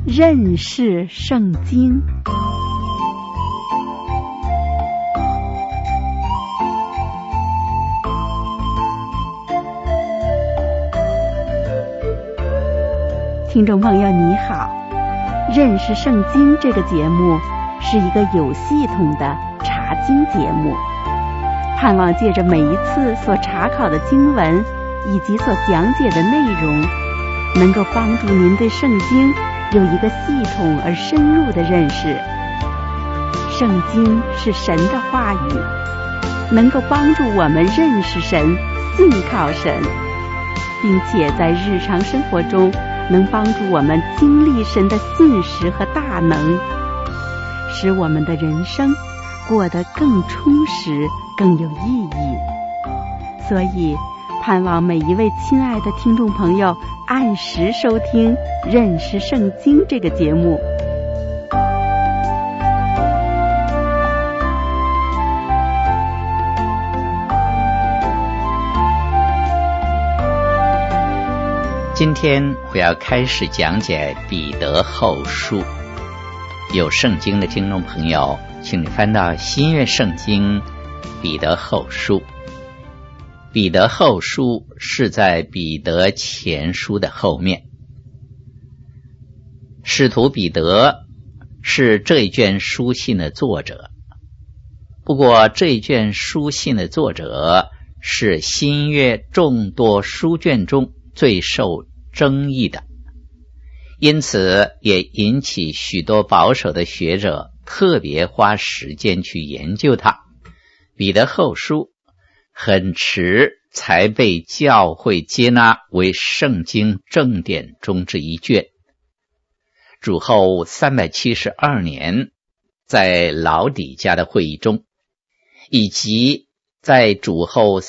认识圣经。听众朋友你好，认识圣经这个节目是一个有系统的查经节目，盼望借着每一次所查考的经文以及所讲解的内容，能够帮助您对圣经有一个系统而深入的认识。圣经是神的话语，能够帮助我们认识神、信靠神，并且在日常生活中能帮助我们经历神的信实和大能，使我们的人生过得更充实、更有意义。所以盼望每一位亲爱的听众朋友按时收听《认识圣经》这个节目。 今天我要开始讲解彼得后书。有圣经的听众朋友，请你翻到新约圣经彼得后书。彼得后书是在彼得前书的后面。使徒彼得是这一卷书信的作者，不过这一卷书信的作者是新约众多书卷中最受争议的，因此也引起许多保守的学者特别花时间去研究它。彼得后书很迟才被教会接纳为圣经正典中之一卷。主后372年在老底嘉的会议中，以及在主后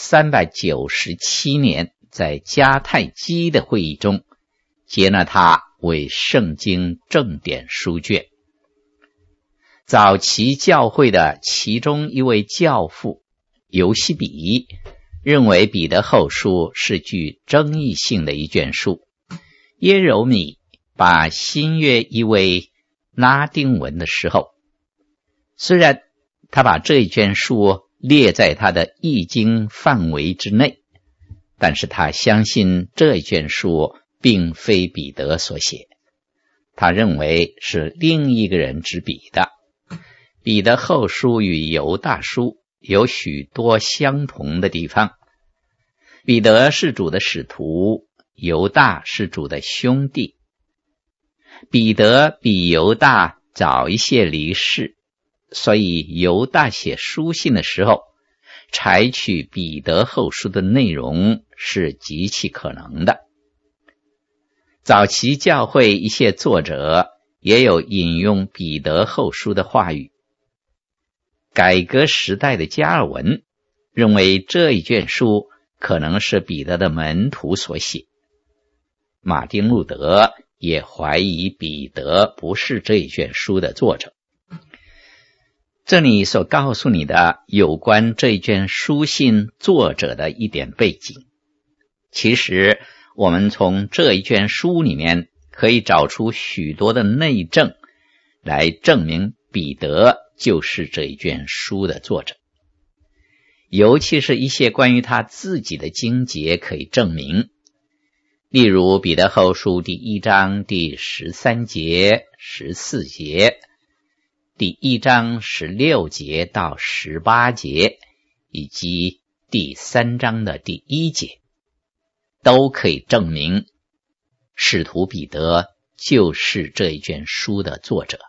397年在迦太基的会议中接纳它为圣经正典书卷。早期教会的其中一位教父犹西比认为彼得后书是具争议性的一卷书。耶柔米把新约译为拉丁文的时候，虽然他把这一卷书列在他的译经范围之内，但是他相信这一卷书并非彼得所写，他认为是另一个人执笔的。彼得后书与犹大书有许多相同的地方。彼得是主的使徒，犹大是主的兄弟。彼得比犹大早一些离世，所以犹大写书信的时候采取彼得后书的内容是极其可能的。早期教会一些作者也有引用彼得后书的话语。改革时代的加尔文认为这一卷书可能是彼得的门徒所写。马丁路德也怀疑彼得不是这一卷书的作者。这里所告诉你的有关这一卷书信作者的一点背景，其实我们从这一卷书里面可以找出许多的内证来证明彼得就是这一卷书的作者，尤其是一些关于他自己的经节可以证明。例如彼得后书第1章第13节、14节，第1章16节到18节，以及第3章的第1节，都可以证明使徒彼得就是这一卷书的作者。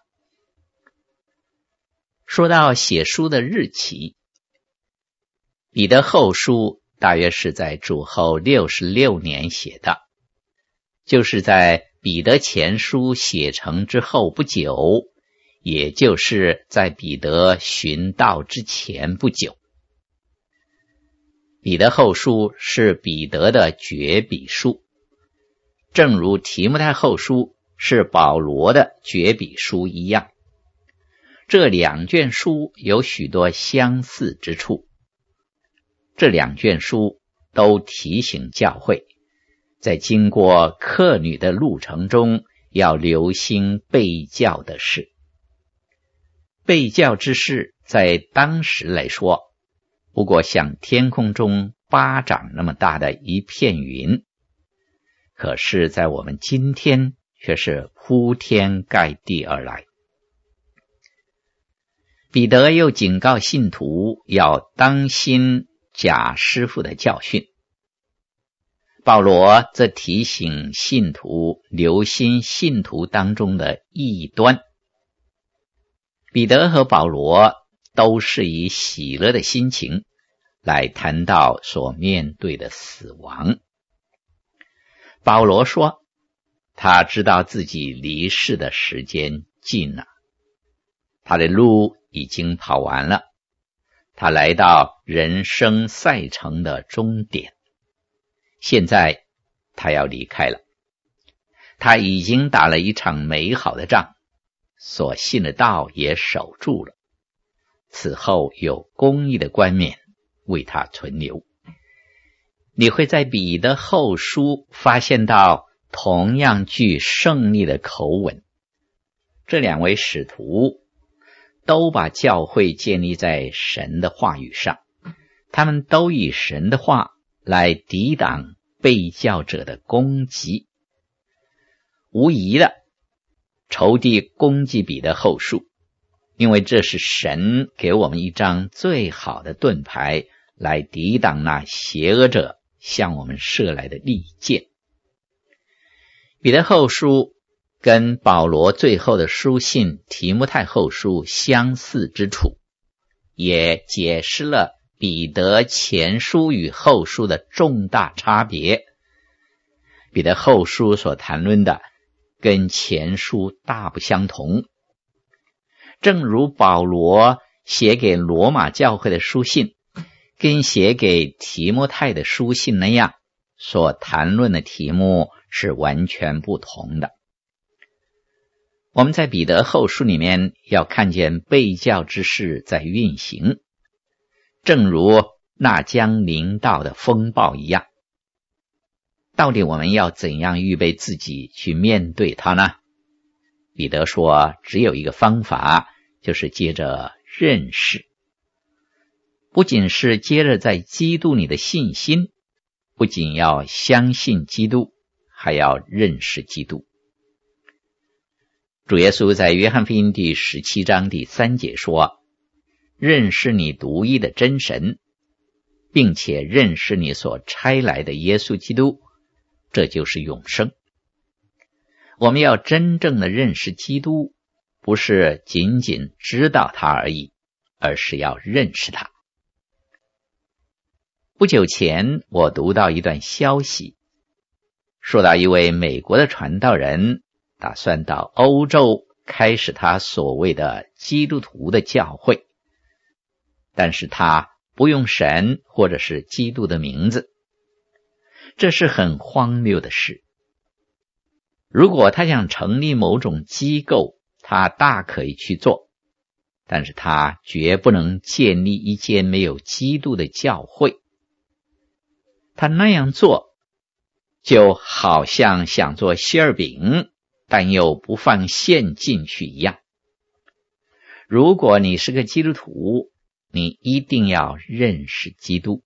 说到写书的日期，彼得后书大约是在主后66年写的，就是在彼得前书写成之后不久，也就是在彼得寻道之前不久。彼得后书是彼得的绝笔书，正如提摩太后书是保罗的绝笔书一样。这两卷书有许多相似之处。这两卷书都提醒教会，在经过客旅的路程中， 要留心被教的事。被教之事在当时来说，不过像天空中巴掌那么大的一片云，可是在我们今天却是铺天盖地而来。彼得又警告信徒要当心假师傅的教训，保罗则提醒信徒留心信徒当中的异端。彼得和保罗都是以喜乐的心情来谈到所面对的死亡。保罗说，他知道自己离世的时间近了，他的路已经跑完了，他来到人生赛程的终点，现在他要离开了。他已经打了一场美好的仗，所信的道也守住了，此后有公义的冠冕为他存留。你会在彼得后书发现到同样具胜利的口吻。这两位使徒都把教会建立在神的话语上，他们都以神的话来抵挡被教者的攻击。无疑的，仇敌攻击彼得后书，因为这是神给我们一张最好的盾牌，来抵挡那邪恶者向我们射来的利箭。彼得后书跟保罗最后的书信提摩太后书相似之处，也解释了彼得前书与后书的重大差别。彼得后书所谈论的跟前书大不相同，正如保罗写给罗马教会的书信跟写给提摩太的书信那样，所谈论的题目是完全不同的。我们在彼得后书里面要看见被教之事在运行，正如那将临到的风暴一样。到底我们要怎样预备自己去面对它呢？彼得说，只有一个方法，就是接着认识。不仅是接着在基督里的信心，不仅要相信基督，还要认识基督。主耶稣在约翰福音第17章第3节说，认识你独一的真神，并且认识你所差来的耶稣基督，这就是永生。我们要真正的认识基督，不是仅仅知道他而已，而是要认识他。不久前我读到一段消息，说到一位美国的传道人打算到欧洲开始他所谓的基督徒的教会，但是他不用神或者是基督的名字。这是很荒谬的事。如果他想成立某种机构，他大可以去做，但是他绝不能建立一间没有基督的教会。他那样做就好像想做馅儿饼，但又不放馅进去一样。如果你是个基督徒，你一定要认识基督。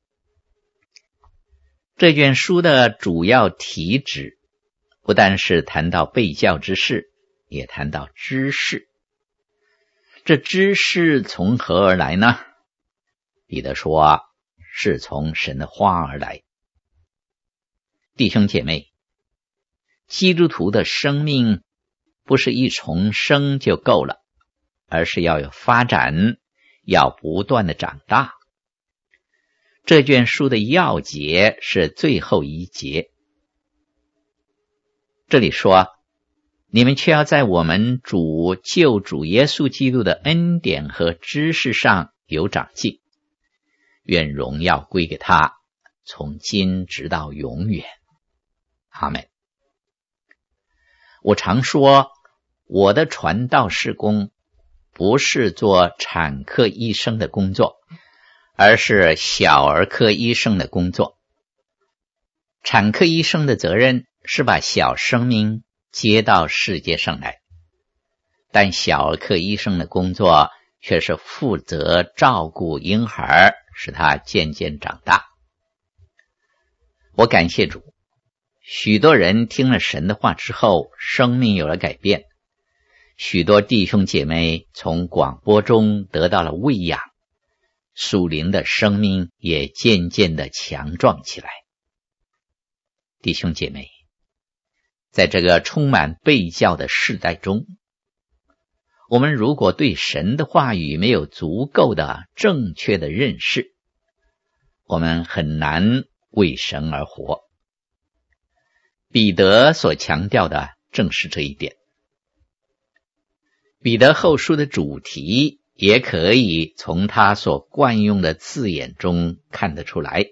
这卷书的主要题旨不但是谈到被教之事，也谈到知识。这知识从何而来呢？彼得说，是从神的话而来。弟兄姐妹，基督徒的生命不是一重生就够了，而是要有发展，要不断的长大。这卷书的要节是最后一节，这里说，你们却要在我们救主耶稣基督的恩典和知识上有长进，愿荣耀归给他，从今直到永远。阿们。我常说，我的传道事工不是做产科医生的工作，而是小儿科医生的工作。产科医生的责任是把小生命接到世界上来，但小儿科医生的工作却是负责照顾婴孩，使他渐渐长大。我感谢主，许多人听了神的话之后，生命有了改变，许多弟兄姐妹从广播中得到了喂养，属灵的生命也渐渐的强壮起来。弟兄姐妹，在这个充满悖教的世代中，我们如果对神的话语没有足够的正确的认识，我们很难为神而活。彼得所强调的正是这一点。彼得后书的主题也可以从他所惯用的字眼中看得出来。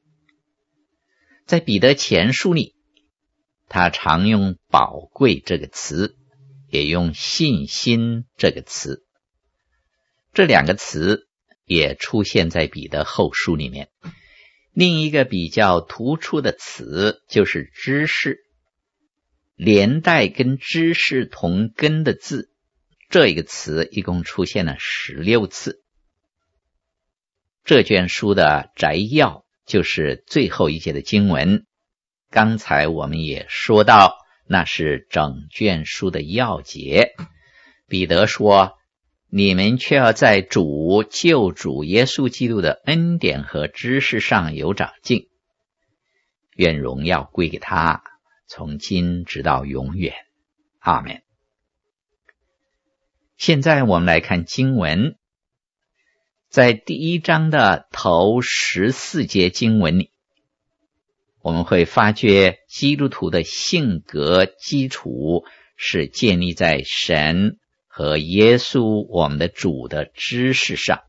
在彼得前书里，他常用宝贵这个词，也用信心这个词。这两个词也出现在彼得后书里面。另一个比较突出的词就是知识，连带跟知识同根的字，这一个词一共出现了16次。这卷书的摘要就是最后一节的经文，刚才我们也说到，那是整卷书的要节。彼得说，你们却要在主救主耶稣基督的恩典和知识上有长进，愿荣耀归给他，从今直到永远。阿们。现在我们来看经文，在第1章的头14节经文里，我们会发觉基督徒的性格基础是建立在神和耶稣我们的主的知识上。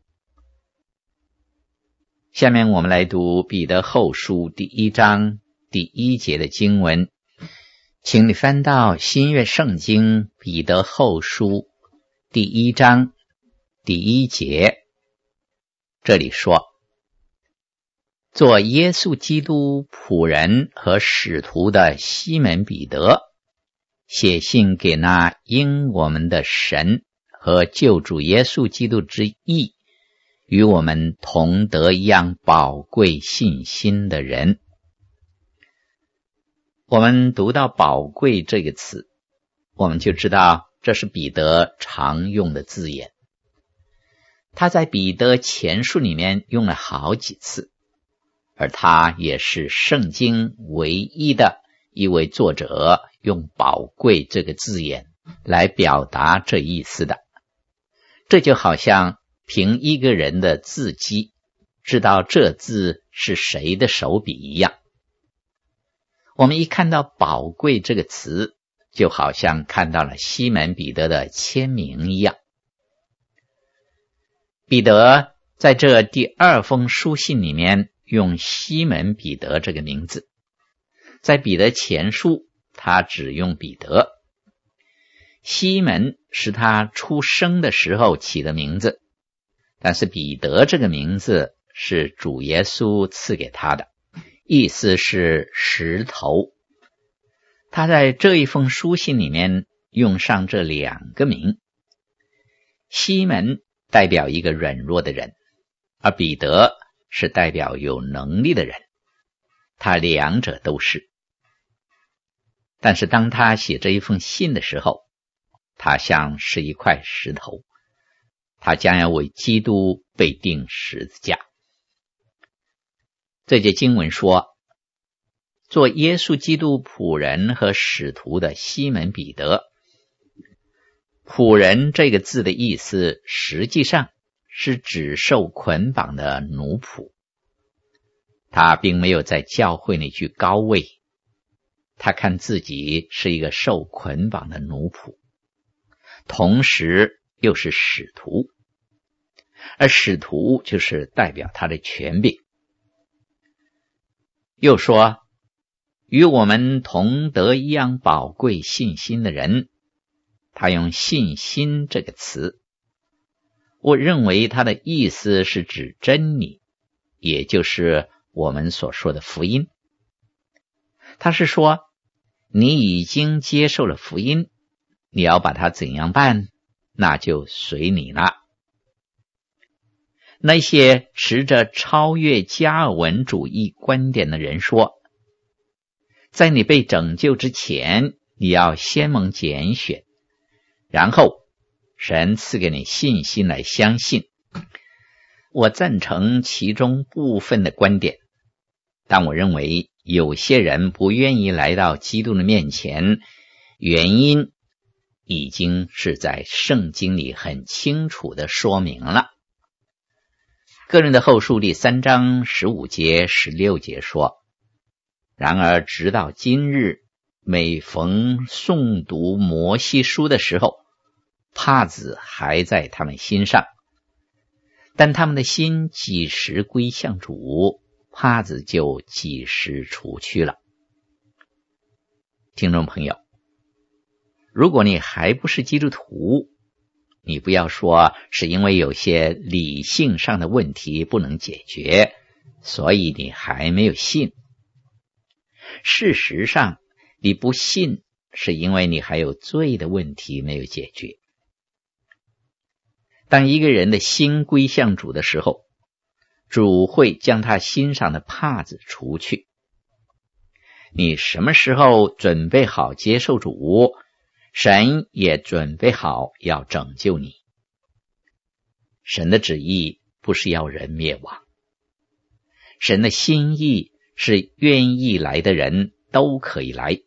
下面我们来读彼得后书第1章第1节的经文，请你翻到新约圣经彼得后书第1章第1节，这里说，做耶稣基督仆人和使徒的西门彼得，写信给那因我们的神和救主耶稣基督之义与我们同得一样宝贵信心的人。我们读到宝贵这个词，我们就知道这是彼得常用的字眼。他在彼得前书里面用了好几次，而他也是圣经唯一的一位作者用宝贵这个字眼来表达这意思的。这就好像凭一个人的字迹知道这字是谁的手笔一样。我们一看到宝贵这个词，就好像看到了西门彼得的签名一样。彼得在这第2封书信里面用西门彼得这个名字，在彼得前书他只用彼得。西门是他出生的时候起的名字，但是彼得这个名字是主耶稣赐给他的，意思是石头。他在这一封书信里面用上这2个名，西门代表一个软弱的人，而彼得是代表有能力的人，他两者都是。但是当他写这一封信的时候，他像是一块石头，他将要为基督被钉十字架。这节经文说，做耶稣基督仆人和使徒的西门彼得。仆人这个字的意思实际上是指受捆绑的奴仆，他并没有在教会里居高位，他看自己是一个受捆绑的奴仆，同时又是使徒，而使徒就是代表他的权柄。又说，与我们同得一样宝贵信心的人，他用信心这个词，我认为他的意思是指真理，也就是我们所说的福音。他是说， 你已经接受了福音，你要把它怎样办，那就随你了。那些持着超越加尔文主义观点的人说，在你被拯救之前，你要先蒙拣选，然后神赐给你信心来相信。我赞成其中部分的观点，但我认为有些人不愿意来到基督的面前，原因已经是在圣经里很清楚地说明了。哥林多后书第3章15节16节说，然而直到今日，每逢诵读摩西书的时候，帕子还在他们心上，但他们的心几时归向主，帕子就几时除去了。听众朋友，如果你还不是基督徒，你不要说是因为有些理性上的问题不能解决，所以你还没有信。事实上，你不信是因为你还有罪的问题没有解决。当一个人的心归向主的时候，主会将他心上的帕子除去。你什么时候准备好接受主，神也准备好要拯救你。神的旨意不是要人灭亡，神的心意是愿意来的人都可以来。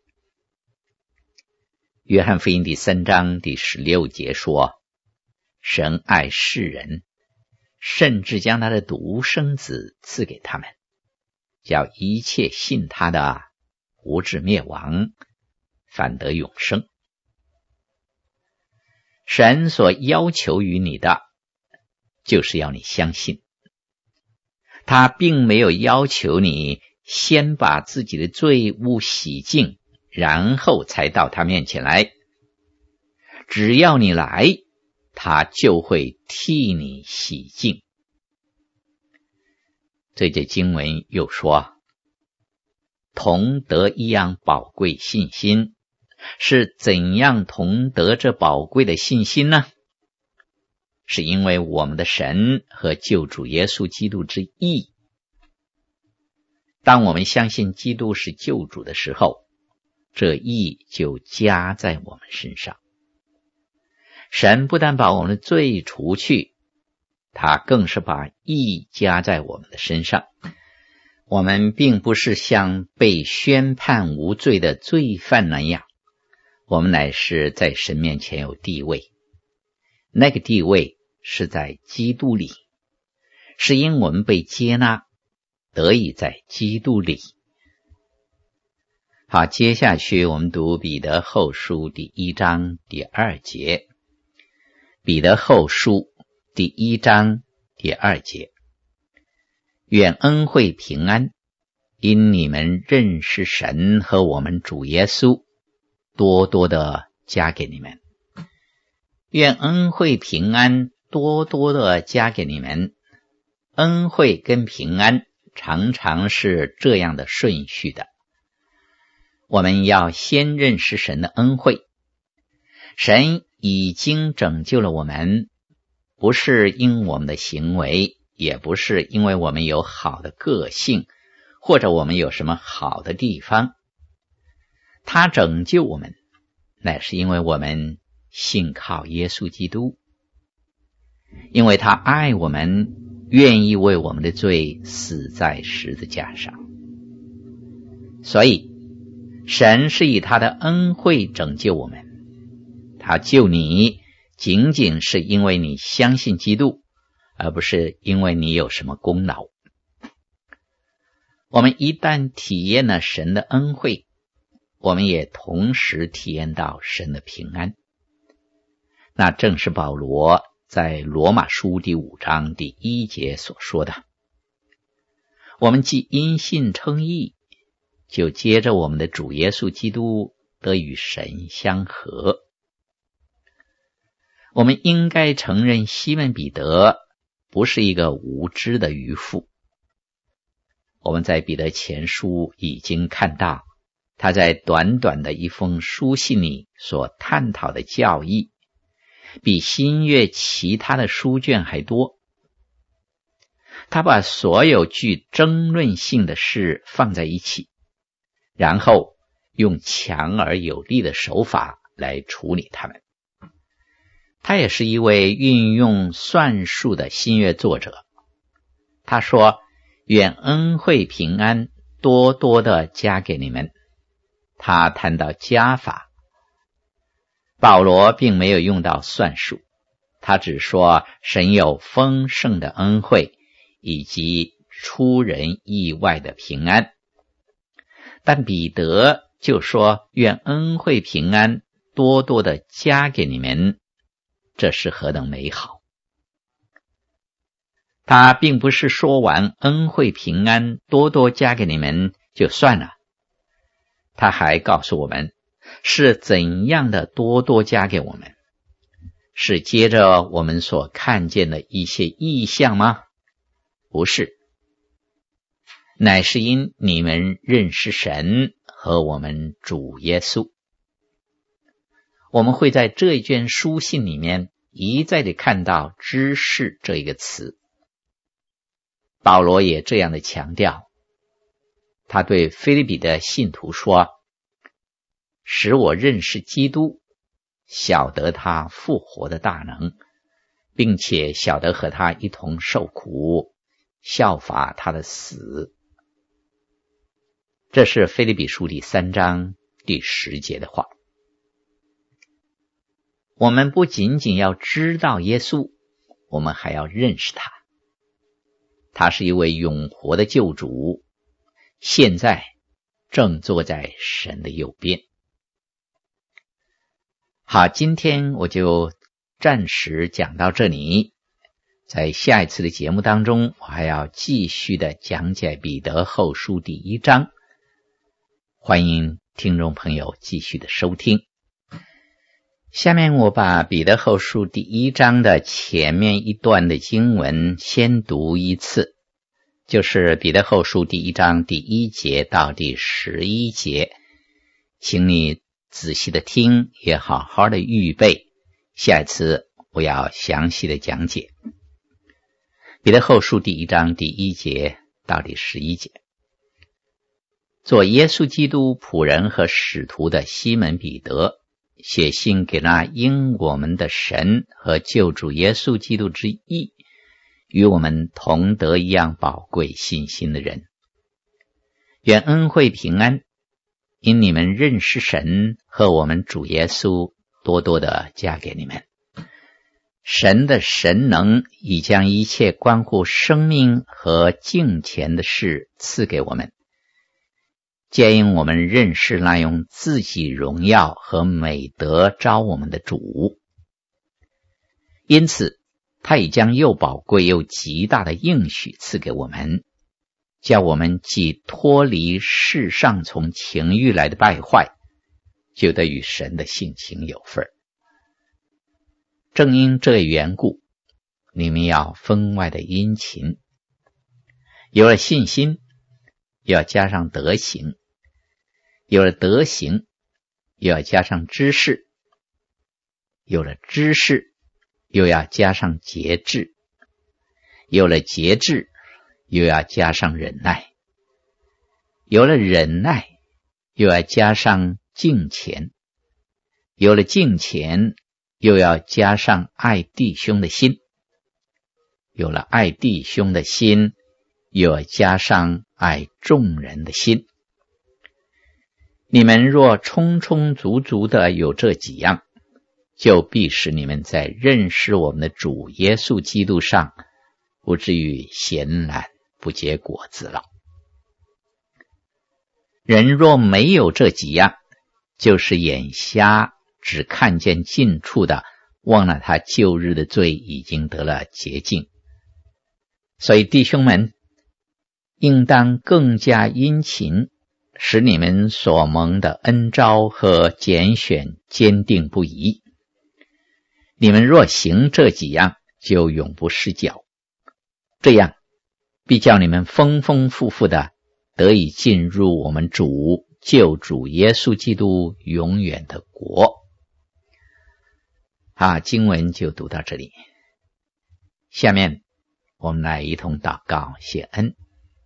约翰福音第3章第16节说，神爱世人，甚至将他的独生子赐给他们，叫一切信他的不至灭亡，反得永生。神所要求于你的，就是要你相信。他并没有要求你先把自己的罪污洗净，然后才到他面前来。只要你来，他就会替你洗净。这节经文又说，同得一样宝贵信心，是怎样同得这宝贵的信心呢？是因为我们的神和救主耶稣基督之义。当我们相信基督是救主的时候，这义就加在我们身上。神不但把我们的罪除去，他更是把义加在我们的身上。我们并不是像被宣判无罪的罪犯那样，我们乃是在神面前有地位。那个地位是在基督里，是因我们被接纳，得以在基督里。好，接下去我们读彼得后书第1章第2节。彼得后书第1章第2节，愿恩惠平安，因你们认识神和我们主耶稣，多多的加给你们。愿恩惠平安多多的加给你们。恩惠跟平安常常是这样的顺序的。我们要先认识神的恩惠。神已经拯救了我们，不是因我们的行为，也不是因为我们有好的个性，或者我们有什么好的地方。他拯救我们，乃是因为我们信靠耶稣基督，因为他爱我们，愿意为我们的罪死在十字架上。所以神是以他的恩惠拯救我们。他救你仅仅是因为你相信基督，而不是因为你有什么功劳。我们一旦体验了神的恩惠，我们也同时体验到神的平安。那正是保罗在罗马书第5章第1节所说的，我们既因信称义，就接着我们的主耶稣基督得与神相合。我们应该承认西门彼得不是一个无知的渔夫。我们在彼得前书已经看到， 他在短短的一封书信里所探讨的教义，比新约其他的书卷还多。他把所有具争论性的事放在一起，然后用强而有力的手法来处理它们。他也是一位运用算术的新约作者。他说，愿恩惠平安多多的加给你们。他谈到加法，保罗并没有用到算术，他只说神有丰盛的恩惠以及出人意外的平安。但彼得就说，愿恩惠平安多多的加给你们，这是何等美好。他并不是说完恩惠平安多多加给你们就算了，他还告诉我们是怎样的多多加给我们。是接着我们所看见的一些异象吗？不是，乃是因你们认识神和我们主耶稣。我们会在这一卷书信里面一再地看到知识这一个词。保罗也这样的强调，他对腓立比的信徒说，使我认识基督，晓得他复活的大能，并且晓得和他一同受苦，效法他的死。这是腓立比书第3章第10节的话。我们不仅仅要知道耶稣，我们还要认识他。他是一位永活的救主，现在正坐在神的右边。好，今天我就暂时讲到这里。在下一次的节目当中，我还要继续的讲解彼得后书第1章。欢迎听众朋友继续的收听。下面我把彼得后书第1章的前面一段的经文先读一次，就是彼得后书第1章第1节到第11节，请你仔细的听，也好好的预备，下一次我要详细的讲解。彼得后书第1章第1节到第11节。做耶稣基督仆人和使徒的西门彼得，写信给那因我们的神和救主耶稣基督之义，与我们同得一样宝贵信心的人。愿恩惠平安，因你们认识神和我们主耶稣，多多的加给你们。神的神能已将一切关乎生命和敬虔的事赐给我们，皆因我们认识那用自己荣耀和美德招我们的主。因此他已将又宝贵又极大的应许赐给我们，叫我们既脱离世上从情欲来的败坏，就得与神的性情有份。正因这缘故，你们要分外的殷勤，有了信心，又要加上德行，有了德行，又要加上知识，有了知识，又要加上节制，有了节制，又要加上忍耐，有了忍耐，又要加上敬虔，有了敬虔，又要加上爱弟兄的心，有了爱弟兄的心，又要加上爱众人的心。你们若充充足足的有这几样，就必使你们在认识我们的主耶稣基督上，不至于闲懒不结果子了。人若没有这几样，就是眼瞎，只看见近处的，忘了他旧日的罪已经得了洁净。所以弟兄们，应当更加殷勤，使你们所蒙的恩召和拣选坚定不移。你们若行这几样，就永不失脚，这样必叫你们丰丰富富的得以进入我们主救主耶稣基督永远的国。经文就读到这里。下面我们来一同祷告谢恩。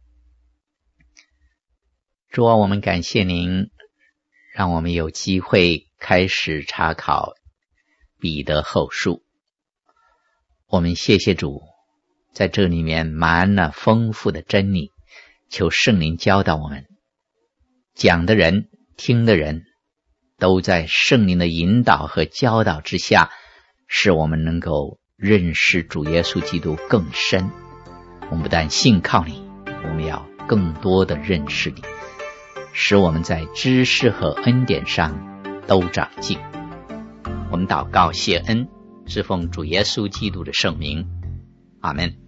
主啊，我们感谢您，让我们有机会开始查考彼得后书。我们谢谢主，在这里面满了丰富的真理，求圣灵教导我们，讲的人听的人都在圣灵的引导和教导之下，使我们能够认识主耶稣基督更深。我们不但信靠你，我们要更多的认识你，使我们在知识和恩典上都长进。我们祷告谢恩，是奉主耶稣基督的圣名，阿们。